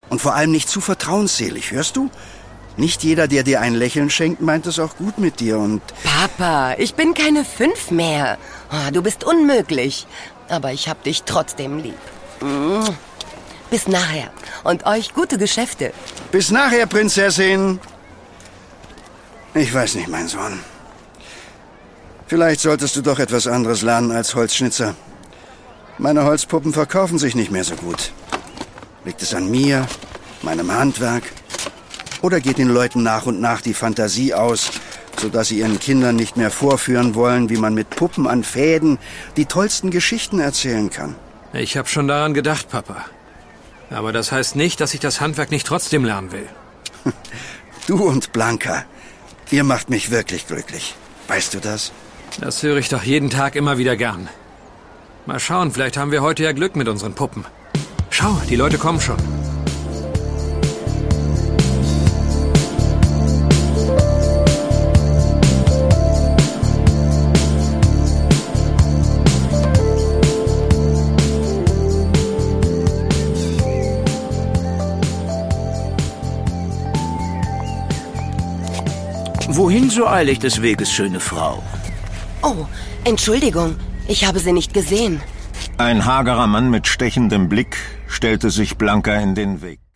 Und vor allem nicht zu vertrauensselig, hörst du? Nicht jeder, der dir ein Lächeln schenkt, meint es auch gut mit dir und... Papa, ich bin keine 5 mehr. Oh, du bist unmöglich. Aber ich hab dich trotzdem lieb. Bis nachher. Und euch gute Geschäfte. Bis nachher, Prinzessin. Ich weiß nicht, mein Sohn. Vielleicht solltest du doch etwas anderes lernen als Holzschnitzer. Meine Holzpuppen verkaufen sich nicht mehr so gut. Liegt es an mir, meinem Handwerk? Oder geht den Leuten nach und nach die Fantasie aus, sodass sie ihren Kindern nicht mehr vorführen wollen, wie man mit Puppen an Fäden die tollsten Geschichten erzählen kann? Ich habe schon daran gedacht, Papa. Aber das heißt nicht, dass ich das Handwerk nicht trotzdem lernen will. Du und Blanca, ihr macht mich wirklich glücklich. Weißt du das? Das höre ich doch jeden Tag immer wieder gern. Mal schauen, vielleicht haben wir heute ja Glück mit unseren Puppen. Schau, die Leute kommen schon. Wohin so eilig des Weges, schöne Frau? Oh, Entschuldigung. Ich habe sie nicht gesehen. Ein hagerer Mann mit stechendem Blick stellte sich Blanca in den Weg.